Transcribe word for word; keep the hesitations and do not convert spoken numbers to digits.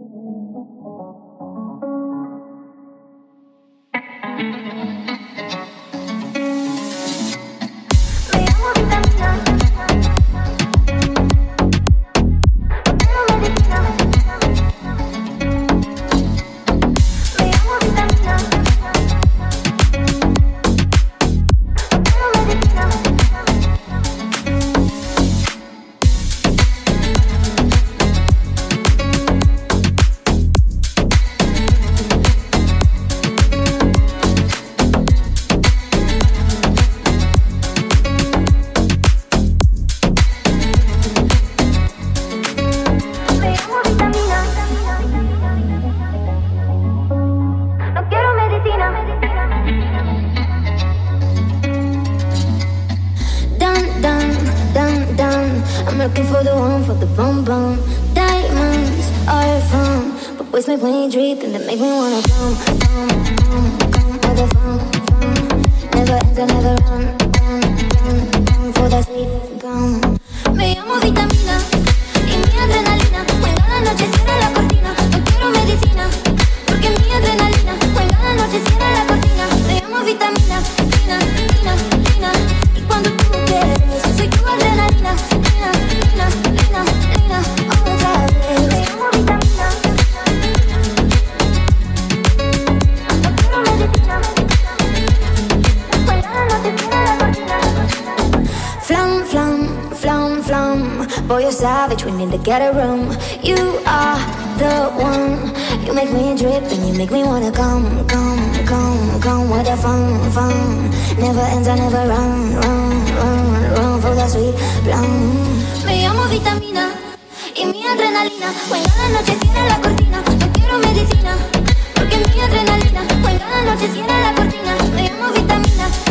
Get a room, you are the one. You make me drip and you make me wanna come, come, come, come with the fun, fun. Never ends, I never run, run, run, run for that sweet plum. Me llamo vitamina y mi adrenalina. When cada noche cierra la cortina, no quiero medicina, porque mi adrenalina. When cada noche cierra la cortina, me llamo vitamina.